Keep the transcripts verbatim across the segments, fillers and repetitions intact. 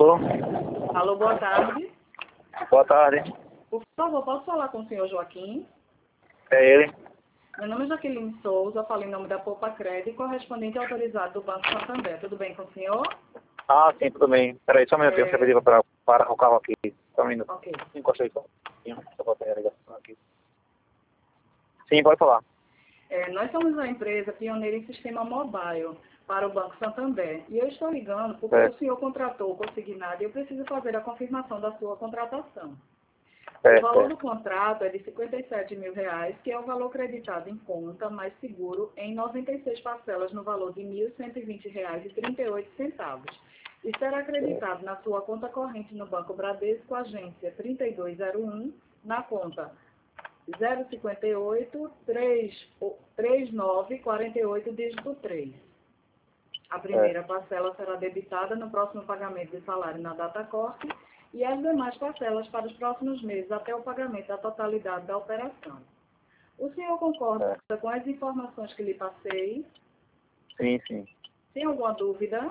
Alô? Alô, boa tarde. Boa tarde. Por favor, posso falar com o senhor Joaquim? É ele? Meu nome é Jaqueline Souza, falo em nome da Poupa Crédito, correspondente autorizado do Banco Santander. Tudo bem com o senhor? Ah, sim, tudo bem. Peraí, só um minutinho, É... você pediu para parar o carro aqui. Só um minuto. Ok. Encosta aí só um pouquinho, só para ter a ligação aqui. Sim, pode falar. É, nós somos uma empresa pioneira em sistema mobile para o Banco Santander. E eu estou ligando porque É. o senhor contratou o consignado e eu preciso fazer a confirmação da sua contratação. É, O valor é. do contrato é de cinquenta e sete mil reais, que é o valor creditado em conta, mais seguro, em noventa e seis parcelas no valor de mil cento e vinte reais e trinta e oito centavos. E será acreditado na sua conta corrente no Banco Bradesco, agência trinta e dois zero um, na conta zero cinquenta e oito, trinta e nove, quarenta e oito, dígito três. A primeira parcela será debitada no próximo pagamento de salário na data corte e as demais parcelas para os próximos meses até o pagamento da totalidade da operação. O senhor concorda É. com as informações que lhe passei? Sim, sim. Tem alguma dúvida?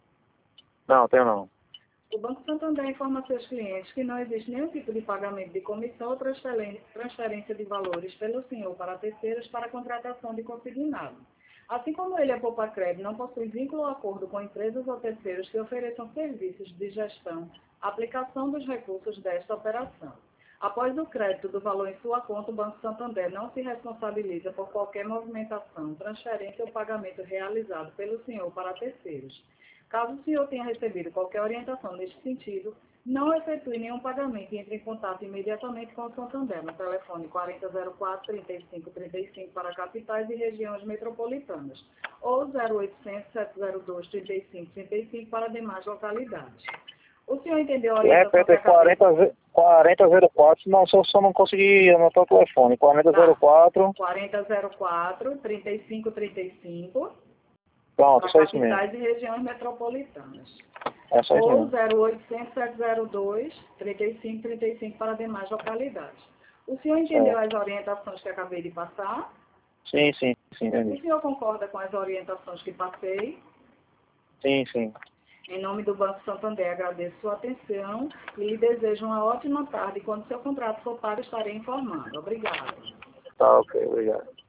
Não, tenho não. O Banco Santander informa a seus clientes que não existe nenhum tipo de pagamento de comissão ou transferência de valores pelo senhor para terceiros para a contratação de consignado. Assim como ele, a Poupa Crédito, não possui vínculo ou acordo com empresas ou terceiros que ofereçam serviços de gestão, aplicação dos recursos desta operação. Após o crédito do valor em sua conta, o Banco Santander não se responsabiliza por qualquer movimentação, transferência ou pagamento realizado pelo senhor para terceiros. Caso o senhor tenha recebido qualquer orientação neste sentido, não efetue nenhum pagamento e entre em contato imediatamente com o Santander no telefone quarenta zero quatro, trinta e cinco trinta e cinco para capitais e regiões metropolitanas ou zero oitocentos, sete zero dois, trinta e cinco trinta e cinco para demais localidades. O senhor entendeu a orientação que Repete, acabei? quarenta zero quatro, não, só, só não consegui anotar o telefone. quarenta zero quatro. quarenta zero quatro, trinta e cinco trinta e cinco Pronto, para só isso mesmo. capitais e regiões metropolitanas. É só isso Ou mesmo. zero oitocentos, sete zero dois, trinta e cinco trinta e cinco para demais localidades. O senhor entendeu É. as orientações que acabei de passar? Sim, sim, sim, O entendi. senhor concorda com as orientações que passei? Sim, sim. Em nome do Banco Santander, agradeço sua atenção e lhe desejo uma ótima tarde. Quando seu contrato for pago, estarei informando. Obrigada. Tá, ok, obrigado.